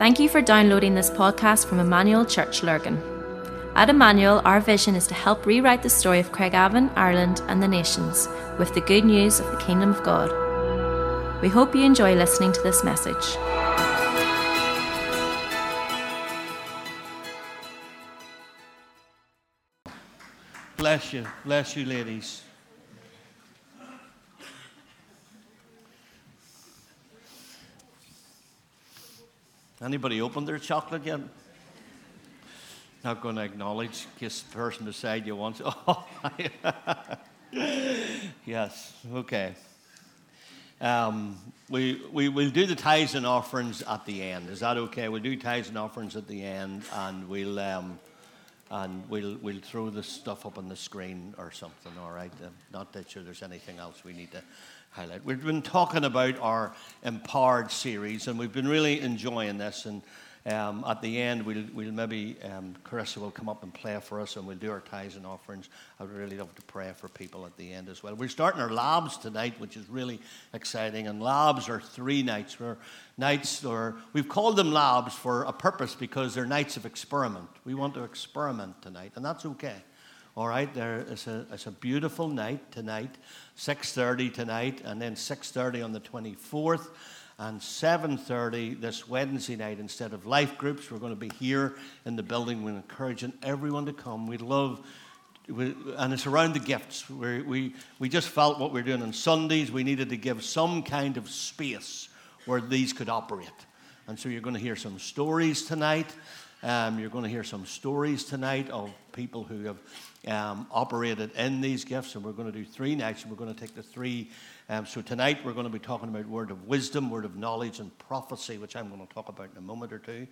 Thank you for downloading this podcast from Emmanuel Church Lurgan. At Emmanuel, our vision is to help rewrite the story of Craigavon, Ireland and the nations with the good news of the Kingdom of God. We hope you enjoy listening to this message. Bless you ladies. Anybody opened their chocolate yet? Not going to acknowledge in case the person beside you wants. Oh, yes, okay. We'll do the tithes and offerings at the end. Is that okay? We'll do tithes and offerings at the end, and we'll throw the stuff up on the screen or something. All right. Not that sure there's anything else we need to highlight. We've been talking about our Empowered series, and we've been really enjoying this. And at the end, we'll maybe Carissa will come up and play for us, and we'll do our tithes and offerings. I would really love to pray for people at the end as well. We're starting our labs tonight, which is really exciting. And labs are 3 nights. We've called them labs for a purpose because they're nights of experiment. We want to experiment tonight, and that's okay. All right, it's a beautiful night tonight, 6:30 tonight, and then 6:30 on the 24th, and 7:30 this Wednesday night. Instead of life groups, we're going to be here in the building. We're encouraging everyone to come. And it's around the gifts. We just felt what we're doing on Sundays, we needed to give some kind of space where these could operate. And so you're going to hear some stories tonight. You're going to hear some stories tonight of people who have operated in these gifts, and we're going to do 3 nights, and we're going to take the 3. So tonight we're going to be talking about word of wisdom, word of knowledge, and prophecy, which I'm going to talk about in a moment or two.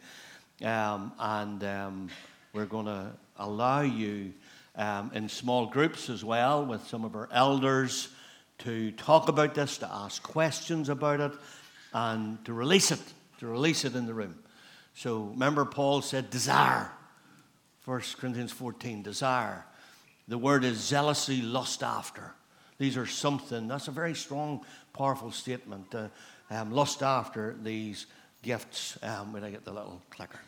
We're going to allow you in small groups as well with some of our elders to talk about this, to ask questions about it, and to release it in the room. So remember, Paul said desire. 1 Corinthians 14, desire. The word is zealously lust after. These are something, that's a very strong, powerful statement. Lust after these gifts. When I get the little clicker.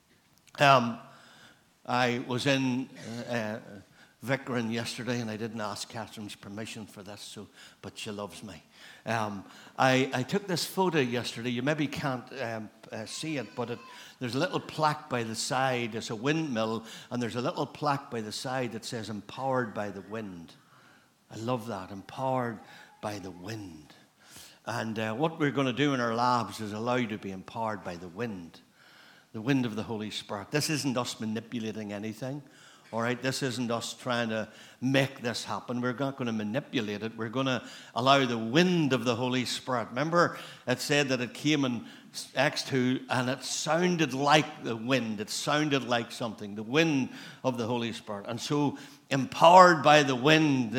I was in Vickering yesterday, and I didn't ask Catherine's permission for this, but she loves me. I took this photo yesterday. You maybe can't see it, but there's a little plaque by the side. It's a windmill, and there's a little plaque by the side that says, empowered by the wind. I love that, empowered by the wind. And what we're going to do in our labs is allow you to be empowered by the wind of the Holy Spirit. This isn't us manipulating anything. All right, this isn't us trying to make this happen. We're not going to manipulate it. We're going to allow the wind of the Holy Spirit. Remember, it said that it came in Acts 2, and it sounded like the wind. It sounded like something, the wind of the Holy Spirit. And so, empowered by the wind,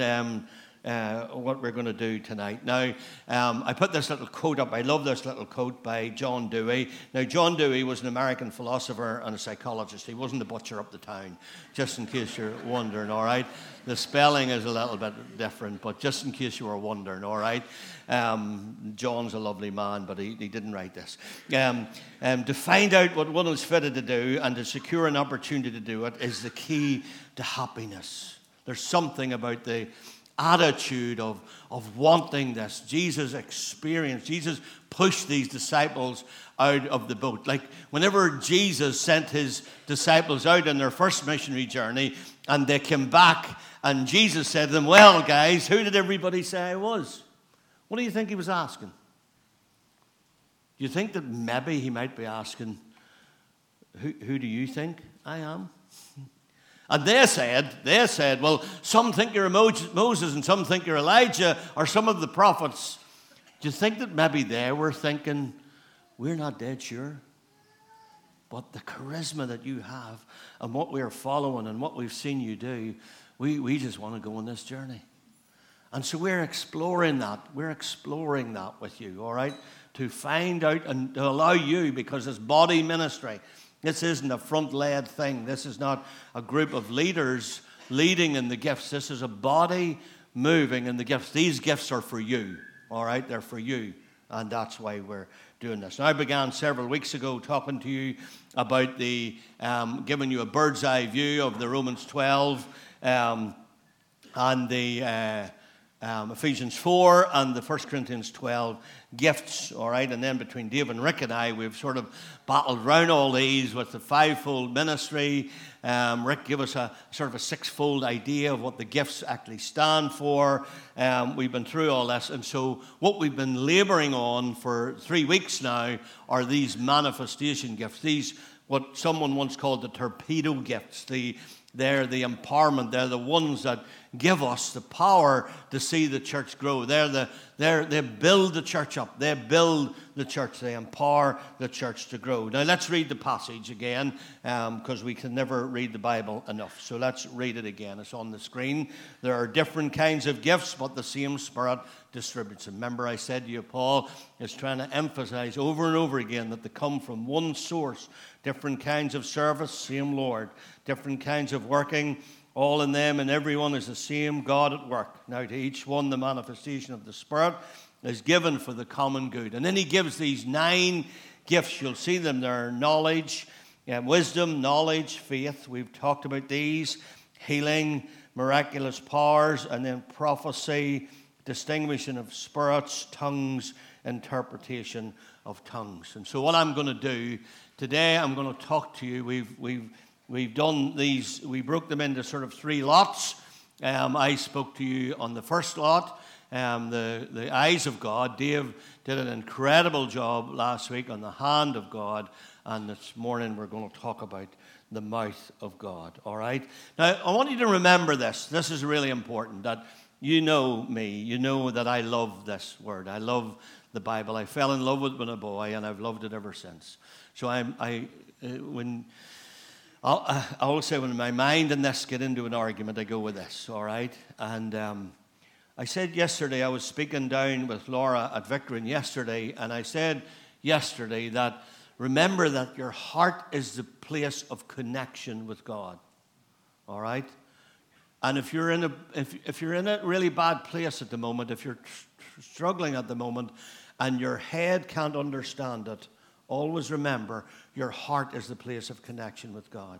what we're going to do tonight. Now, I put this little quote up. I love this little quote by John Dewey. Now, John Dewey was an American philosopher and a psychologist. He wasn't a butcher up the town, just in case you're wondering, all right? The spelling is a little bit different, but just in case you were wondering, all right? John's a lovely man, but he didn't write this. To find out what one is fitted to do and to secure an opportunity to do it is the key to happiness. There's something about the attitude of wanting this. Jesus pushed these disciples out of the boat. Like whenever Jesus sent his disciples out on their first missionary journey and they came back and Jesus said to them, well, guys, who did everybody say I was? What do you think he was asking? Do you think that maybe he might be asking, who do you think I am? And they said, well, some think you're Moses and some think you're Elijah or some of the prophets. Do you think that maybe they were thinking, we're not dead sure, but the charisma that you have and what we're following and what we've seen you do, we just want to go on this journey. And so we're exploring that. We're exploring that with you, all right, to find out and to allow you, because it's body ministry. This isn't a front-led thing. This is not a group of leaders leading in the gifts. This is a body moving in the gifts. These gifts are for you, all right? They're for you. And that's why we're doing this. Now, I began several weeks ago talking to you about giving you a bird's eye view of the Romans 12 and the Ephesians 4 and the 1 Corinthians 12 gifts, all right? And then between Dave and Rick and I, we've sort of battled around all these with the fivefold ministry. Rick gave us a sort of a sixfold idea of what the gifts actually stand for. We've been through all this. And so what we've been laboring on for 3 weeks now are these manifestation gifts. These, what someone once called the torpedo gifts. They're the empowerment. They're the ones that give us the power to see the church grow. They build the church up. They build the church. They empower the church to grow. Now let's read the passage again, because we can never read the Bible enough. So let's read it again. It's on the screen. There are different kinds of gifts, but the same Spirit distributes them. Remember, I said to you, Paul is trying to emphasize over and over again that they come from one source. Different kinds of service, same Lord. Different kinds of working, all in them and everyone is the same God at work. Now to each one the manifestation of the Spirit is given for the common good. And then he gives these 9 gifts. You'll see them there: knowledge, wisdom, knowledge, faith. We've talked about these. Healing, miraculous powers, and then prophecy, distinguishing of spirits, tongues, interpretation of tongues. And so what I'm going to do today, I'm going to talk to you. We've done these, we broke them into sort of 3 lots. I spoke to you on the first lot, the eyes of God. Dave did an incredible job last week on the hand of God, and this morning we're going to talk about the mouth of God, all right? Now, I want you to remember this. This is really important, that you know me. You know that I love this word. I love the Bible. I fell in love with it when I was a boy, and I've loved it ever since. So I always say when my mind and this get into an argument, I go with this, all right? And I said yesterday, I was speaking down with Laura at Victorin yesterday, and I said yesterday that remember that your heart is the place of connection with God, all right? And if you're in a really bad place at the moment, if you're struggling at the moment, and your head can't understand it, always remember your heart is the place of connection with God.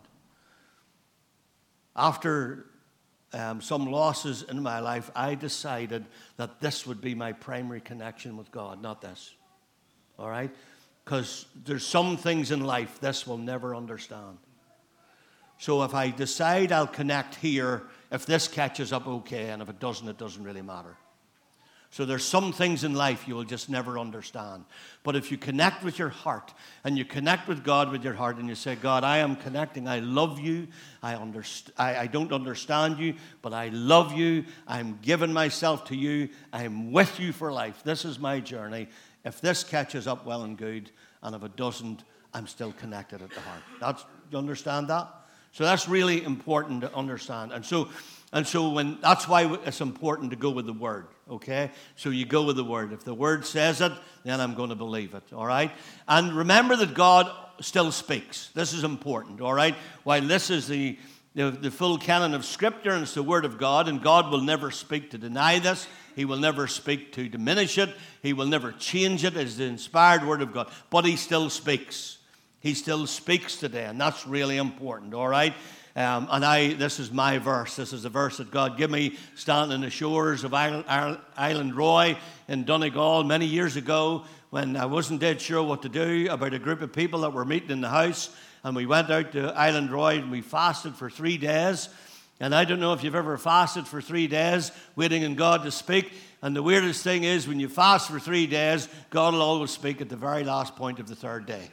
After some losses in my life, I decided that this would be my primary connection with God, not this. All right? Because there's some things in life this will never understand. So if I decide I'll connect here, if this catches up, okay, and if it doesn't, it doesn't really matter. So there's some things in life you will just never understand. But if you connect with your heart, and you connect with God with your heart, and you say, God, I am connecting. I love you. I don't understand you, but I love you. I'm giving myself to you. I'm with you for life. This is my journey. If this catches up, well and good. And if it doesn't, I'm still connected at the heart. You understand that? So that's really important to understand. And so that's why it's important to go with the Word, okay? So you go with the Word. If the Word says it, then I'm going to believe it, all right? And remember that God still speaks. This is important, all right? While this is the full canon of Scripture and it's the Word of God, and God will never speak to deny this. He will never speak to diminish it. He will never change it as the inspired Word of God. But He still speaks. He still speaks today, and that's really important, all right? This is my verse. This is the verse that God gave me standing on the shores of Island Roy in Donegal many years ago when I wasn't dead sure what to do about a group of people that were meeting in the house. And we went out to Island Roy and we fasted for 3 days. And I don't know if you've ever fasted for 3 days waiting on God to speak. And the weirdest thing is when you fast for 3 days, God will always speak at the very last point of the 3rd day.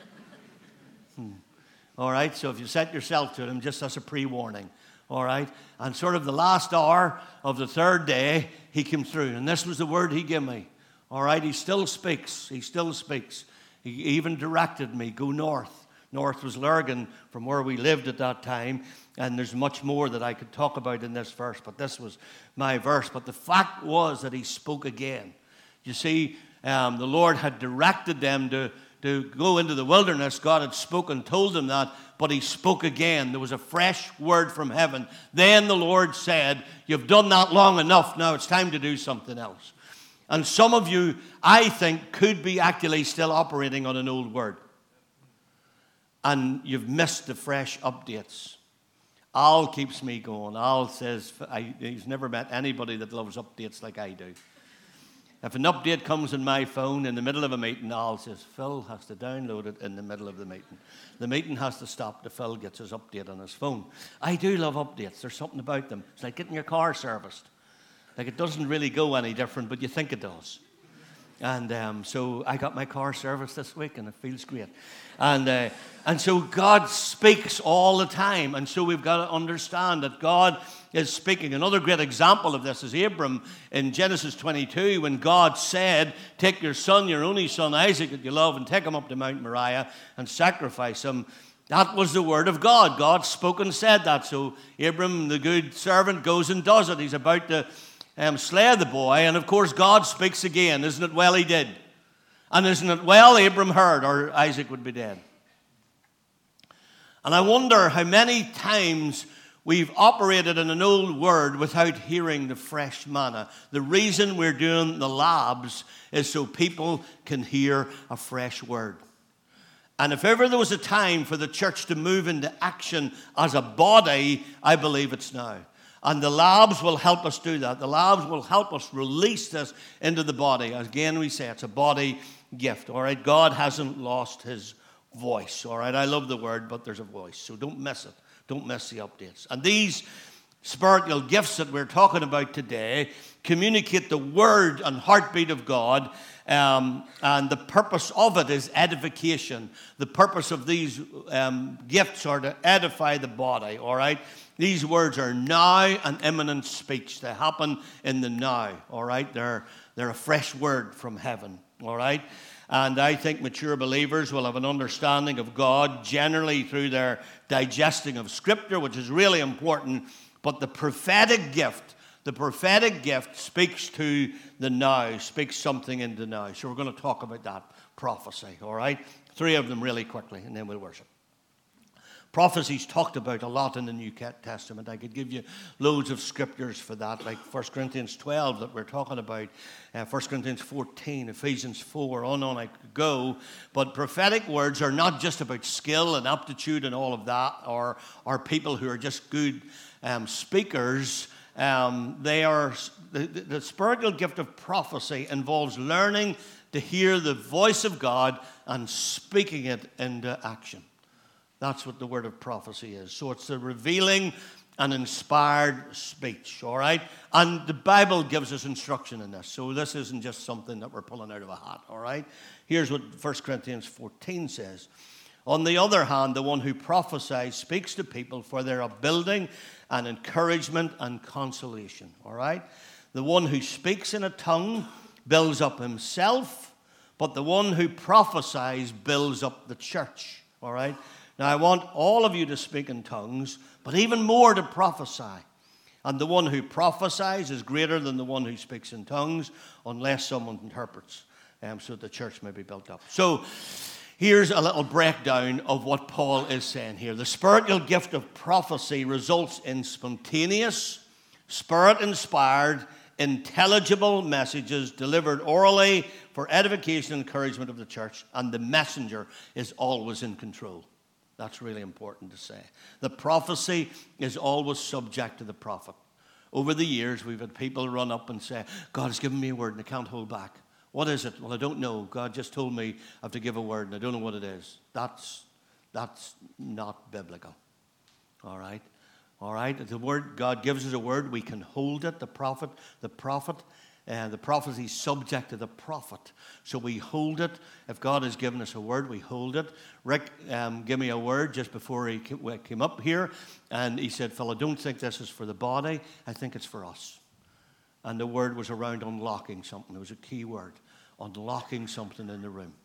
All right, so if you set yourself to it, just as a pre-warning, all right? And sort of the last hour of the 3rd day, He came through. And this was the word He gave me, all right? He still speaks. He still speaks. He even directed me, go north. North was Lurgan from where we lived at that time. And there's much more that I could talk about in this verse, but this was my verse. But the fact was that He spoke again. You see, the Lord had directed them to go into the wilderness. God had spoken, told them that, but He spoke again. There was a fresh word from heaven. Then the Lord said, you've done that long enough. Now it's time to do something else. And some of you, I think, could be actually still operating on an old word. And you've missed the fresh updates. Al keeps me going. Al says he's never met anybody that loves updates like I do. If an update comes on my phone in the middle of a meeting, Al says, Phil has to download it in the middle of the meeting. The meeting has to stop till Phil gets his update on his phone. I do love updates. There's something about them. It's like getting your car serviced. Like, it doesn't really go any different, but you think it does. And so I got my car serviced this week, and it feels great. And so God speaks all the time. And so we've got to understand that God is speaking. Another great example of this is Abram in Genesis 22, when God said, take your son, your only son, Isaac, that you love, and take him up to Mount Moriah and sacrifice him. That was the word of God. God spoke and said that. So Abram, the good servant, goes and does it. He's about to slay the boy, and of course God speaks again. Isn't it well he did? And isn't it well Abram heard, or Isaac would be dead? And I wonder how many times we've operated in an old word without hearing the fresh manna. The reason we're doing the labs is so people can hear a fresh word. And if ever there was a time for the church to move into action as a body, I believe it's now. And the labs will help us do that. The labs will help us release this into the body. Again, we say it's a body gift, all right? God hasn't lost his voice, all right? I love the word, but there's a voice, so don't miss it. Don't miss the updates. And these spiritual gifts that we're talking about today communicate the word and heartbeat of God, and the purpose of it is edification. The purpose of these gifts are to edify the body, all right? These words are now and imminent speech. They happen in the now, all right? They're a fresh word from heaven, all right? And I think mature believers will have an understanding of God generally through their digesting of Scripture, which is really important. But the prophetic gift speaks to the now, speaks something into now. So we're going to talk about that prophecy, all right? 3 of them really quickly, and then we'll worship. Prophecy's talked about a lot in the New Testament. I could give you loads of scriptures for that, like 1 Corinthians 12 that we're talking about, 1 Corinthians 14, Ephesians 4, on I could go. But prophetic words are not just about skill and aptitude and all of that, or people who are just good speakers. They are the spiritual gift of prophecy involves learning to hear the voice of God and speaking it into action. That's what the word of prophecy is. So it's the revealing and inspired speech, all right? And the Bible gives us instruction in this. So this isn't just something that we're pulling out of a hat, all right? Here's what 1 Corinthians 14 says. On the other hand, the one who prophesies speaks to people for their upbuilding and encouragement and consolation, all right? The one who speaks in a tongue builds up himself, but the one who prophesies builds up the church, all right? Now, I want all of you to speak in tongues, but even more to prophesy. And the one who prophesies is greater than the one who speaks in tongues, unless someone interprets, so that the church may be built up. So, here's a little breakdown of what Paul is saying here. The spiritual gift of prophecy results in spontaneous, spirit-inspired, intelligible messages delivered orally for edification and encouragement of the church, and the messenger is always in control. That's really important to say. The prophecy is always subject to the prophet. Over the years, we've had people run up and say, God has given me a word and I can't hold back. What is it? Well, I don't know. God just told me I have to give a word and I don't know what it is. That's not biblical. All right? All right? The word, God gives us a word. We can hold it. The prophecy is subject to the prophet. So we hold it. If God has given us a word, we hold it. Rick gave me a word just before he came up here. And he said, Phil, I don't think this is for the body. I think it's for us. And the word was around unlocking something. It was a key word. Unlocking something in the room.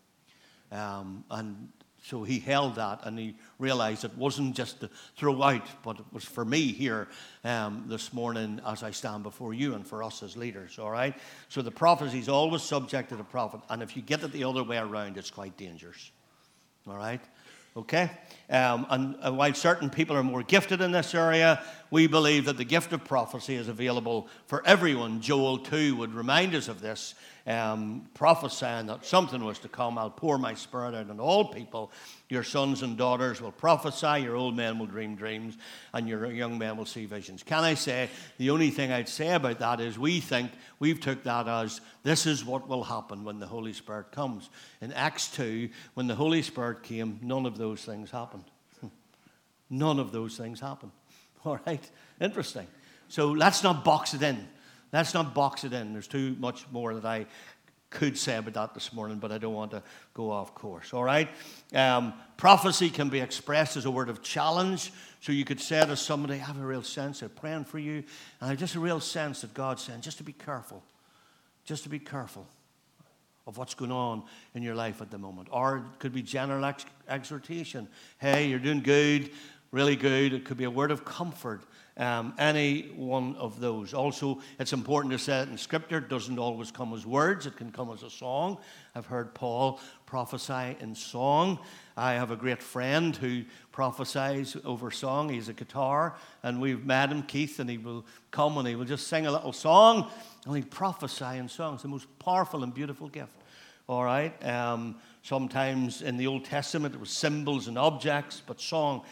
And so he held that and he realized it wasn't just to throw out, but it was for me here this morning as I stand before you and for us as leaders, all right? So the prophecy is always subject to the prophet, and if you get it the other way around, it's quite dangerous, all right? Okay? And while certain people are more gifted in this area, we believe that the gift of prophecy is available for everyone. Joel 2 would remind us of this, prophesying that something was to come. I'll pour my spirit out on all people. Your sons and daughters will prophesy, your old men will dream dreams, and your young men will see visions. Can I say, the only thing I'd say about that is we think we've took that as this is what will happen when the Holy Spirit comes. In Acts 2, when the Holy Spirit came, none of those things happened. None of those things happened. All right? Interesting. So let's not box it in. Let's not box it in. There's too much more that I could say about that this morning, but I don't want to go off course. All right? Prophecy can be expressed as a word of challenge. So you could say to somebody, I have a real sense of praying for you, and I have just a real sense that God's saying, just to be careful. Just to be careful of what's going on in your life at the moment. Or it could be general exhortation. Hey, you're doing good, really good. It could be a word of comfort. Any one of those. Also, it's important to say that in Scripture, it doesn't always come as words. It can come as a song. I've heard Paul prophesy in song. I have a great friend who prophesies over song. He's a guitar, and we've met him, Keith, and he will come and he will just sing a little song, and he'll prophesy in song. It's the most powerful and beautiful gift. All right? Sometimes in the Old Testament, it was symbols and objects, but song.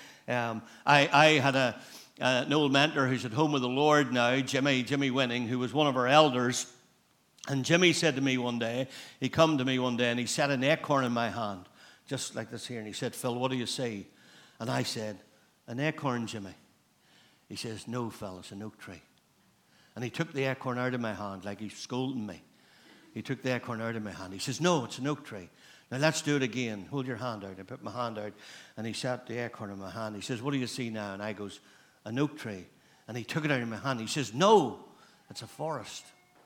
I had an old mentor who's at home with the Lord now, Jimmy Winning, who was one of our elders. And Jimmy said to me one day, he come to me one day and he set an acorn in my hand, just like this here. And he said, Phil, what do you see? And I said, an acorn, Jimmy. He says, no, Phil, it's an oak tree. And he took the acorn out of my hand like he's scolding me. He took the acorn out of my hand. He says, no, it's an oak tree. Now, let's do it again. Hold your hand out. I put my hand out, and he set the acorn in my hand. He says, what do you see now? And I goes, an oak tree. And he took it out of my hand. He says, no, it's a forest.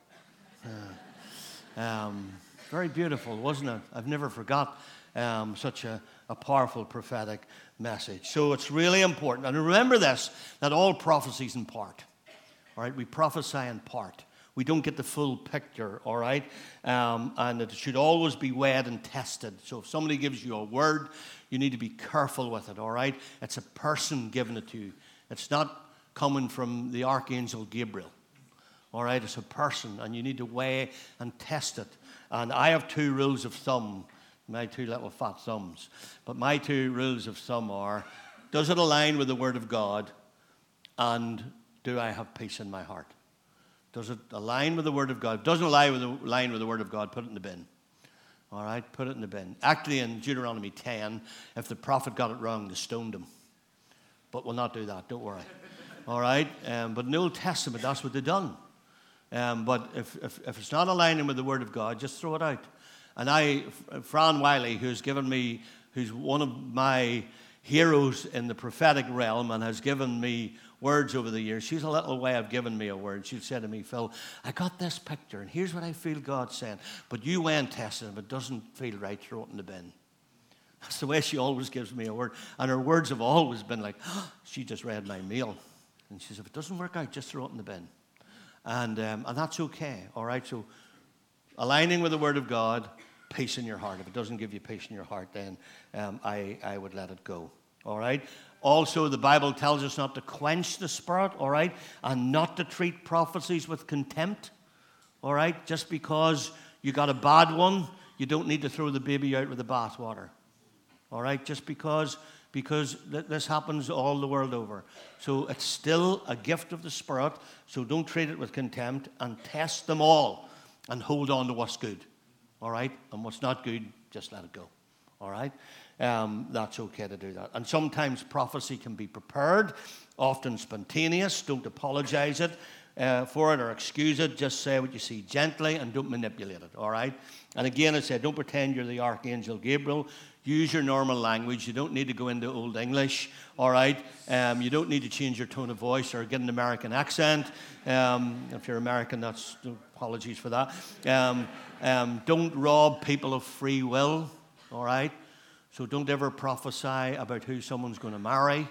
Very beautiful, wasn't it? I've never forgot such a powerful prophetic message. So it's really important. And remember this, that all prophecy's in part. All right, we prophesy in part. We don't get the full picture, all right? And it should always be weighed and tested. So if somebody gives you a word, you need to be careful with it, all right? It's a person giving it to you. It's not coming from the Archangel Gabriel, all right? It's a person, and you need to weigh and test it. And I have 2 rules of thumb, my 2 little fat thumbs. But my 2 rules of thumb are, does it align with the Word of God? And do I have peace in my heart? Does it align with the Word of God? If it doesn't align with the Word of God, put it in the bin. All right, put it in the bin. Actually, in Deuteronomy 10, if the prophet got it wrong, they stoned him. But we'll not do that, don't worry. All right, but in the Old Testament, that's what they've done. But if it's not aligning with the Word of God, just throw it out. And Fran Wiley, who's one of my heroes in the prophetic realm and has given me words over the years, she's a little way of giving me a word. She'd say to me, Phil, I got this picture, and here's what I feel God's saying. But you went testing it, but it doesn't feel right, throw it in the bin. That's the way she always gives me a word. And her words have always been like, she just read my mail. And she said, if it doesn't work out, just throw it in the bin. And that's okay, all right? So aligning with the Word of God, peace in your heart. If it doesn't give you peace in your heart, then I would let it go, all right? Also, the Bible tells us not to quench the Spirit, all right? And not to treat prophecies with contempt, all right? Just because you got a bad one, you don't need to throw the baby out with the bathwater, all right? Just because this happens all the world over. So it's still a gift of the Spirit, so don't treat it with contempt, and test them all and hold on to what's good, all right? And what's not good, just let it go, all right? That's okay to do that. And sometimes prophecy can be prepared, often spontaneous. Don't apologize for it or excuse it. Just say what you see gently and don't manipulate it, all right? And again, I said, don't pretend you're the Archangel Gabriel. Use your normal language. You don't need to go into Old English, all right? You don't need to change your tone of voice or get an American accent. If you're American, that's apologies for that. Don't rob people of free will, all right? So don't ever prophesy about who someone's going to marry.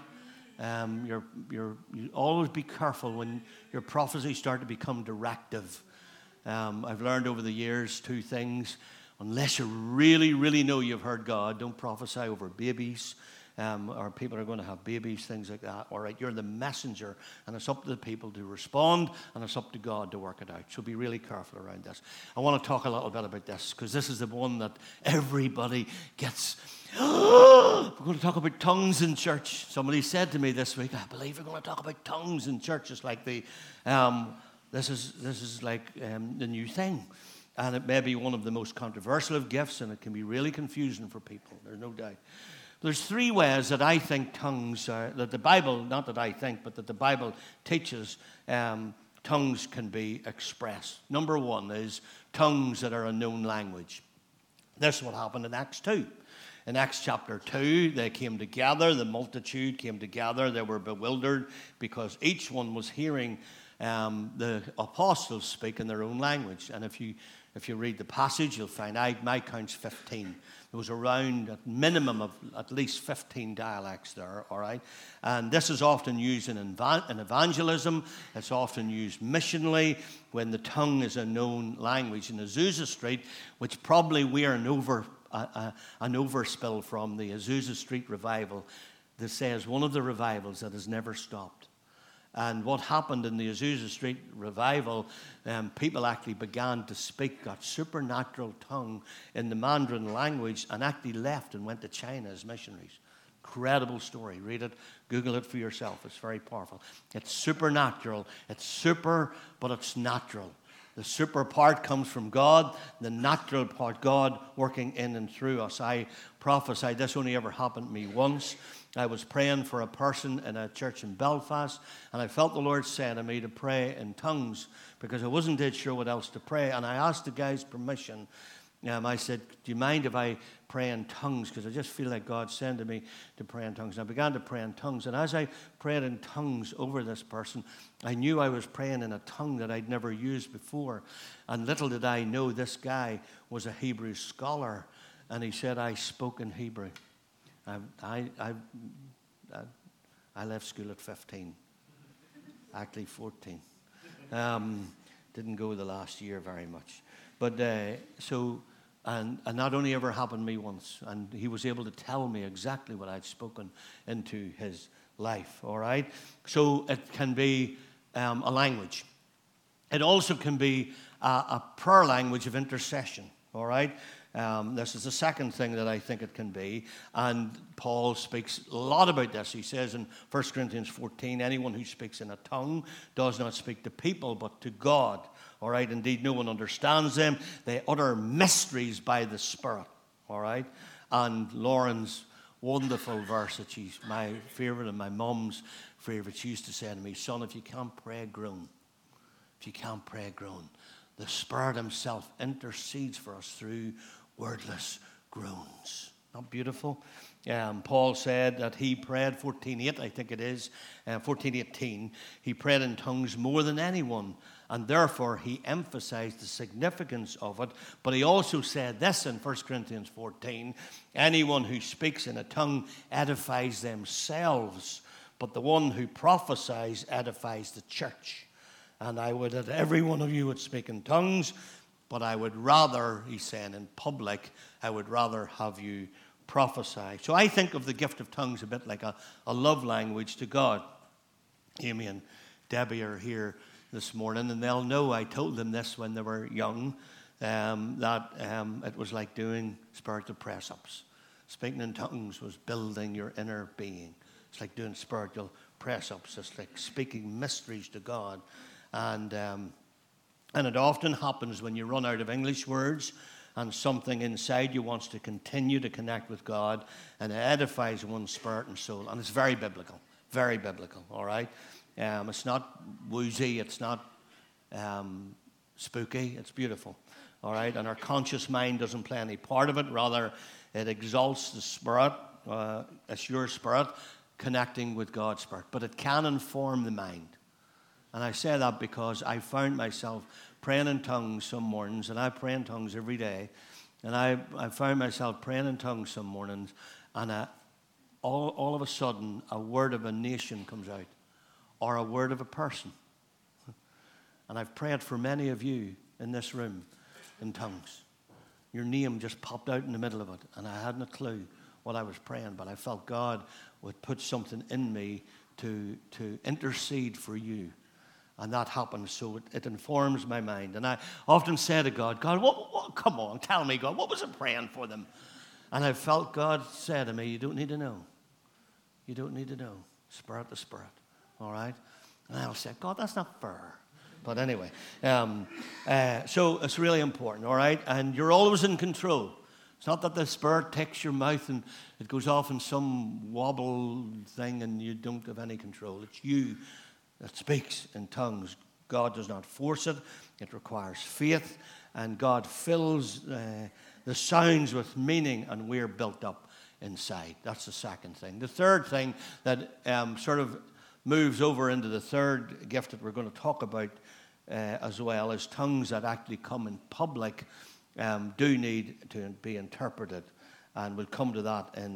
You always be careful when your prophecies start to become directive. I've learned over the years 2 things. unless you really, really know you've heard God, don't prophesy over babies. Or people are going to have babies, things like that. All right, you're the messenger, and it's up to the people to respond, and it's up to God to work it out. So be really careful around this. I want to talk a little bit about this, because this is the one that everybody gets. We're going to talk about tongues in church. Somebody said to me this week, I believe we're going to talk about tongues in church. It's like this is like the new thing. And it may be one of the most controversial of gifts, and it can be really confusing for people. There's no doubt. There's three ways that I think tongues, that the Bible, not that I think, but that the Bible teaches tongues can be expressed. Number one is tongues that are a known language. This is what happened in Acts 2. In Acts chapter 2, they came together, the multitude came together, they were bewildered because each one was hearing the apostles speak in their own language. And if you read the passage, you'll find my count's 15. There was around a minimum of at least 15 dialects there, all right? And this is often used in evangelism. It's often used missionally when the tongue is a known language. In Azusa Street, which probably we're an overspill from the Azusa Street revival, that says one of the revivals that has never stopped. And what happened in the Azusa Street revival, people actually began to speak, got supernatural tongue in the Mandarin language, and actually left and went to China as missionaries. Incredible story. Read it, Google it for yourself. It's very powerful. It's supernatural. It's super, but it's natural. The super part comes from God, the natural part, God working in and through us. I prophesied, this only ever happened to me once. I was praying for a person in a church in Belfast, and I felt the Lord say to me to pray in tongues because I wasn't dead sure what else to pray. And I asked the guy's permission. I said, do you mind if I pray in tongues? Because I just feel like God sent me to pray in tongues. And I began to pray in tongues. And as I prayed in tongues over this person, I knew I was praying in a tongue that I'd never used before. And little did I know this guy was a Hebrew scholar. And he said, I spoke in Hebrew. I left school at 15, actually 14. Didn't go the last year very much. But and that only ever happened to me once. And he was able to tell me exactly what I'd spoken into his life, all right? So it can be a language. It also can be a prayer language of intercession, all right? This is the second thing that I think it can be, and Paul speaks a lot about this. He says in 1 Corinthians 14, anyone who speaks in a tongue does not speak to people, but to God. All right, indeed, no one understands them. They utter mysteries by the Spirit. All right, and Lauren's wonderful verse that she's my favorite and my mum's favorite. She used to say to me, son, if you can't pray, groan. If you can't pray, groan. The Spirit himself intercedes for us through wordless groans. Not beautiful? Paul said that he prayed 14:8, I think it is, 14:18. He prayed in tongues more than anyone, and therefore he emphasized the significance of it. But he also said this in 1 Corinthians 14, anyone who speaks in a tongue edifies themselves, but the one who prophesies edifies the church. And I would that every one of you would speak in tongues, but I would rather, he's saying in public, I would rather have you prophesy. So I think of the gift of tongues a bit like a love language to God. Amy and Debbie are here this morning, and they'll know I told them this when they were young, that it was like doing spiritual press-ups. Speaking in tongues was building your inner being. It's like doing spiritual press-ups. It's like speaking mysteries to God. And it often happens when you run out of English words and something inside you wants to continue to connect with God, and it edifies one's spirit and soul. And it's very biblical, all right? It's not woozy, it's not spooky, it's beautiful, all right? And our conscious mind doesn't play any part of it. Rather, it exalts the spirit, it's your spirit, connecting with God's spirit. But it can inform the mind. And I say that because I found myself praying in tongues some mornings, and I pray in tongues every day. And I found myself praying in tongues some mornings, and all of a sudden, a word of a nation comes out, or a word of a person. And I've prayed for many of you in this room in tongues. your name just popped out in the middle of it, and I hadn't a clue what I was praying, but I felt God would put something in me to intercede for you. And that happens, so it informs my mind. And I often say to God, what, come on, tell me, God, what was I praying for them? And I felt God say to me, you don't need to know. You don't need to know. Spirit to spirit, all right? And I'll say, God, that's not fair. But anyway, so it's really important, all right? And you're always in control. It's not that the Spirit takes your mouth and it goes off in some wobble thing and you don't have any control. It's you that speaks in tongues. God does not force it. It requires faith. And God fills the sounds with meaning, and we're built up inside. That's the second thing. The third thing that sort of moves over into the third gift that we're going to talk about as well is tongues that actually come in public do need to be interpreted. And we'll come to that in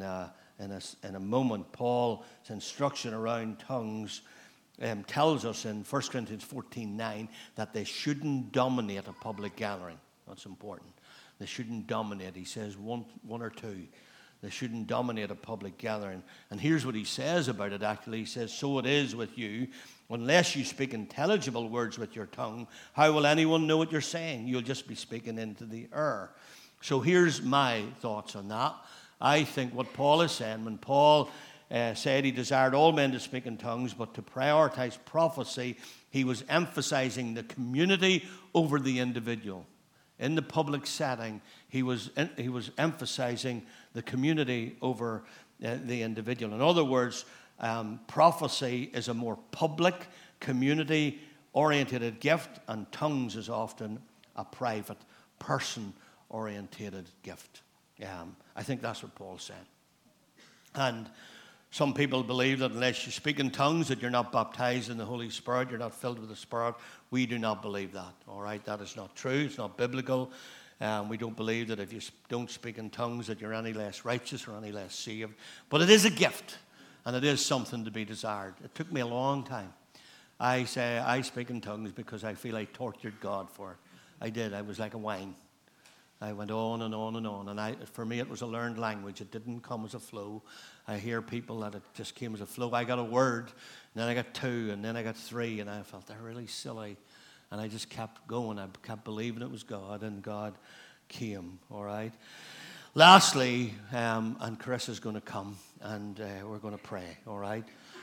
a moment. Paul's instruction around tongues tells us in 1 Corinthians 14:9 that they shouldn't dominate a public gathering. That's important. They shouldn't dominate. He says one or two. They shouldn't dominate a public gathering. And here's what he says about it, actually. He says, so it is with you. Unless you speak intelligible words with your tongue, how will anyone know what you're saying? You'll just be speaking into the air. So here's my thoughts on that. I think what Paul is saying, when Paul said he desired all men to speak in tongues, but to prioritize prophecy, he was emphasizing the community over the individual. In the public setting, he was emphasizing the community over the individual. In other words, prophecy is a more public, community-oriented gift, and tongues is often a private, person-oriented gift. I think that's what Paul said. And some people believe that unless you speak in tongues that you're not baptized in the Holy Spirit, you're not filled with the Spirit. We do not believe that, all right? That is not true. It's not biblical. We don't believe that if you don't speak in tongues that you're any less righteous or any less saved. But it is a gift, and it is something to be desired. It took me a long time. I say I speak in tongues because I feel I tortured God for it. I did. I was like a wine. I went on and on and on. And for me, it was a learned language. It didn't come as a flow. I hear people that it just came as a flow. I got a word, and then I got two, and then I got three, and I felt they're really silly. And I just kept going. I kept believing it was God, and God came, all right? Lastly, and Chris is going to come, and we're going to pray, all right?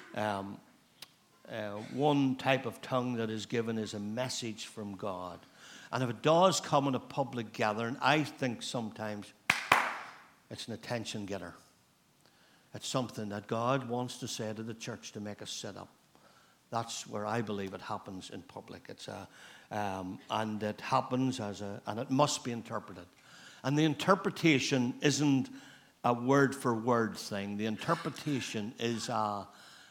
One type of tongue that is given is a message from God. And if it does come in a public gathering, I think sometimes it's an attention getter. It's something that God wants to say to the church to make us sit up. That's where I believe it happens in public. And it happens and it must be interpreted. And the interpretation isn't a word-for-word thing. The interpretation is a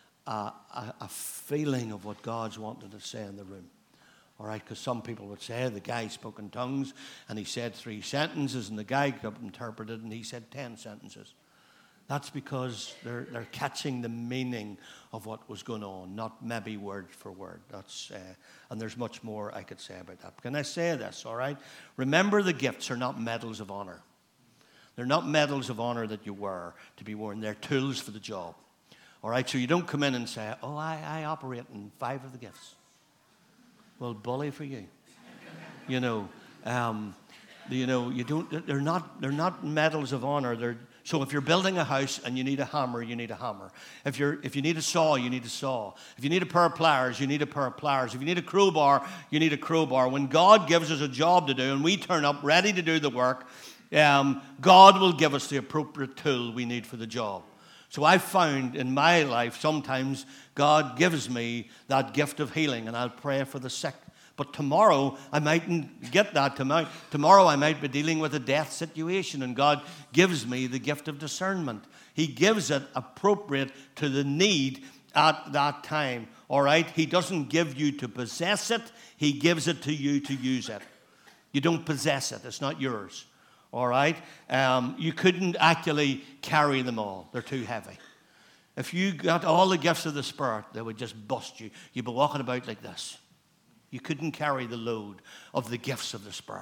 feeling of what God's wanted to say in the room. All right, because some people would say the guy spoke in tongues and he said 3 sentences, and the guy got interpreted and he said 10 sentences. That's because they're catching the meaning of what was going on, not maybe word for word. And there's much more I could say about that. Can I say this, all right? Remember, the gifts are not medals of honor. They're not medals of honor that you wear to be worn. They're tools for the job. All right, so you don't come in and say, oh, I operate in 5 of the gifts. Well, bully for you. You don't. They're not medals of honor. So if you're building a house and you need a hammer, you need a hammer. If you need a saw, you need a saw. If you need a pair of pliers, you need a pair of pliers. If you need a crowbar, you need a crowbar. When God gives us a job to do and we turn up ready to do the work, God will give us the appropriate tool we need for the job. So I've found in my life sometimes God gives me that gift of healing, and I'll pray for the sick. But tomorrow I mightn't get that. Tomorrow I might be dealing with a death situation, and God gives me the gift of discernment. He gives it appropriate to the need at that time. All right? He doesn't give you to possess it. He gives it to you to use it. You don't possess it. It's not yours. All right? You couldn't actually carry them all. They're too heavy. If you got all the gifts of the Spirit, they would just bust you. You'd be walking about like this. You couldn't carry the load of the gifts of the Spirit.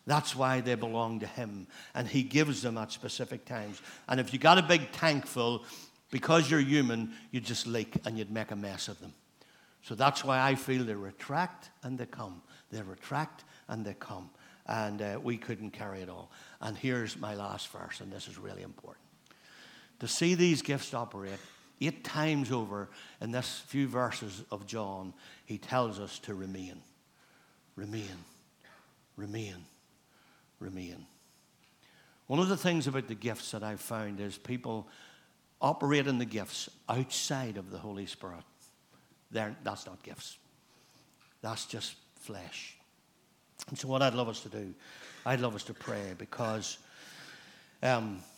That's why they belong to him. And he gives them at specific times. And if you got a big tank full, because you're human, you just leak and you'd make a mess of them. So that's why I feel they retract and they come. They retract and they come. And we couldn't carry it all. And here's my last verse, and this is really important. To see these gifts operate, 8 times over in this few verses of John, he tells us to remain. Remain. Remain. Remain. One of the things about the gifts that I've found is people operate in the gifts outside of the Holy Spirit. That's not gifts. That's just flesh. And so what I'd love us to do, I'd love us to pray, because I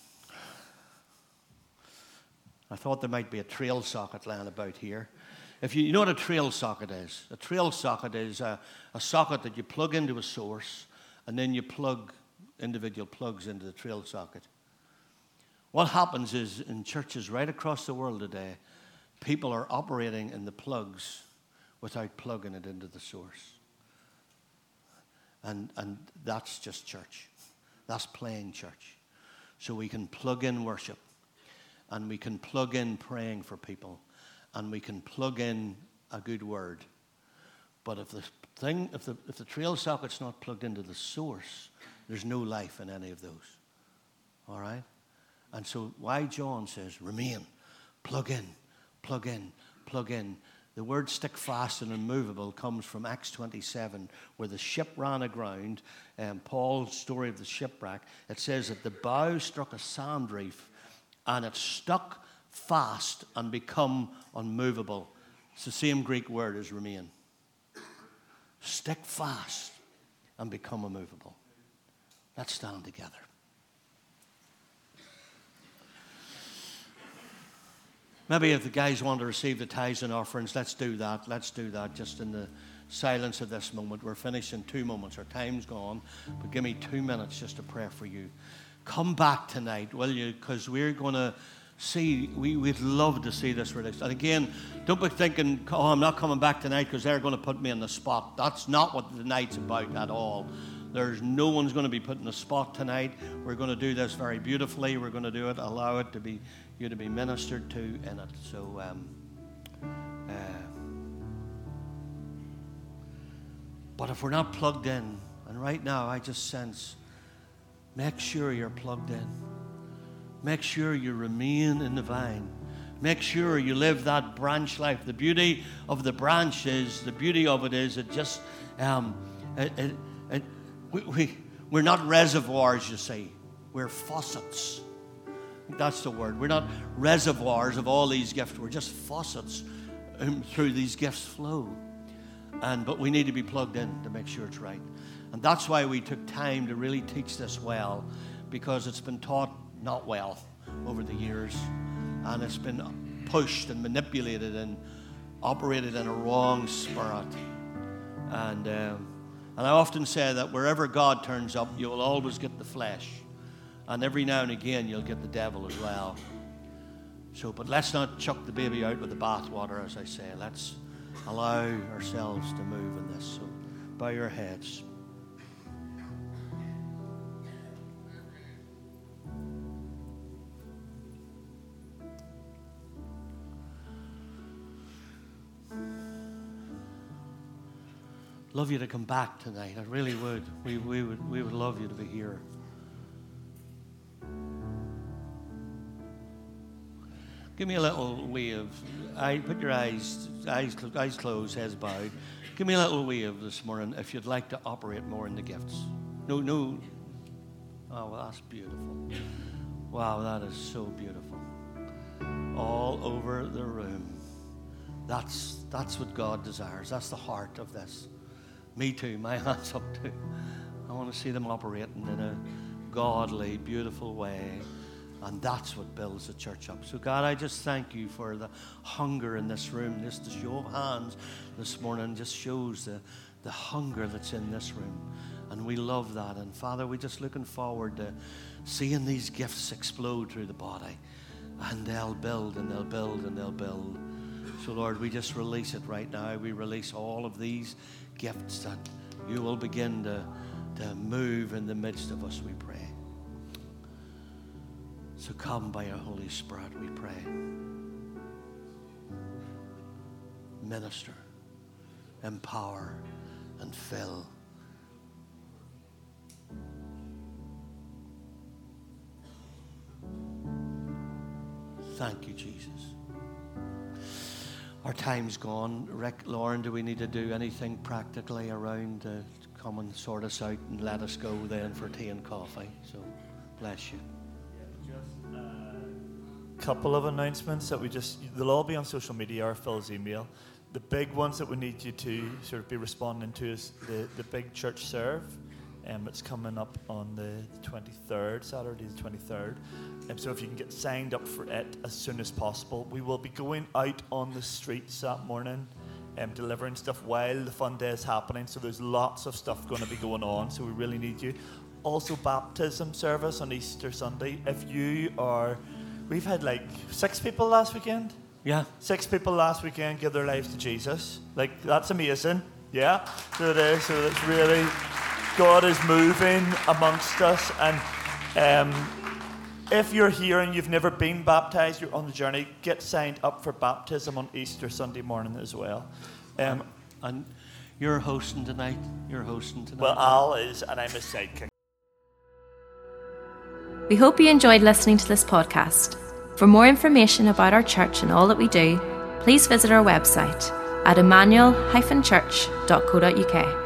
thought there might be a trail socket lying about here. If you know what a trail socket is. A trail socket is a socket that you plug into a source, and then you plug individual plugs into the trail socket. What happens is, in churches right across the world today, people are operating in the plugs without plugging it into the source. And that's just church. That's playing church. So we can plug in worship, and we can plug in praying for people, and we can plug in a good word. But if the trail socket's not plugged into the source, there's no life in any of those. All right? And so why John says, remain, plug in, plug in, plug in. The word stick fast and immovable comes from Acts 27, where the ship ran aground, and Paul's story of the shipwreck. It says that the bow struck a sand reef, and it stuck fast and become unmovable. It's the same Greek word as remain. Stick fast and become immovable. Let's stand together. Maybe if the guys want to receive the tithes and offerings, let's do that. Let's do that just in the silence of this moment. We're finished in 2 moments. Our time's gone. But give me 2 minutes just to pray for you. Come back tonight, will you? Because we're going to see, we'd love to see this released. And again, don't be thinking, oh, I'm not coming back tonight because they're going to put me on the spot. That's not what the night's about at all. There's no one's going to be put in the spot tonight. We're going to do this very beautifully. We're going to do it, allow it to be, you to be ministered to in it. So, but if we're not plugged in, and right now I just sense, make sure you're plugged in. Make sure you remain in the vine. Make sure you live that branch life. The beauty of the branch is, it just, we're not reservoirs, you see. We're faucets. That's the word. We're not reservoirs of all these gifts. We're just faucets through these gifts flow. But we need to be plugged in to make sure it's right. And that's why we took time to really teach this well, because it's been taught not well over the years. And it's been pushed and manipulated and operated in a wrong spirit. And I often say that wherever God turns up, you will always get the flesh. And every now and again, you'll get the devil as well. So, but let's not chuck the baby out with the bathwater, as I say. Let's allow ourselves to move in this. So, bow your heads. Love you to come back tonight. I really would. We would love you to be here. Give me a little wave. Put your eyes closed, heads bowed. Give me a little wave this morning if you'd like to operate more in the gifts. No. Oh, well, that's beautiful. Wow, that is so beautiful. All over the room. That's what God desires. That's the heart of this. Me too. My hands up too. I want to see them operating in a godly, beautiful way. And that's what builds the church up. So, God, I just thank you for the hunger in this room. Just the show of hands this morning just shows the hunger that's in this room. And we love that. And, Father, we're just looking forward to seeing these gifts explode through the body. And they'll build, and they'll build, and they'll build. So, Lord, we just release it right now. We release all of these gifts that you will begin to to move in the midst of us, we pray. So come by your Holy Spirit, we pray. Minister, empower, and fill. Thank you, Jesus. Our time's gone. Rick, Lauren, do we need to do anything practically around to come and sort us out and let us go then for tea and coffee? So, bless you. Just a couple of announcements that they'll all be on social media or Phil's email. The big ones that we need you to sort of be responding to is the big church serve. It's coming up on the 23rd, Saturday the 23rd. So if you can get signed up for it as soon as possible. We will be going out on the streets that morning, delivering stuff while the fun day is happening. So there's lots of stuff going to be going on. So we really need you. Also, baptism service on Easter Sunday. We've had like 6 people last weekend. Yeah. 6 people last weekend give their lives to Jesus. Like, that's amazing. Yeah, so it is. So it's really, God is moving amongst us. And if you're here and you've never been baptized, you're on the journey, get signed up for baptism on Easter Sunday morning as well. And you're hosting tonight? Well, Al is, and I'm a sidekick. We hope you enjoyed listening to this podcast. For more information about our church and all that we do, please visit our website at emmanuel-church.co.uk.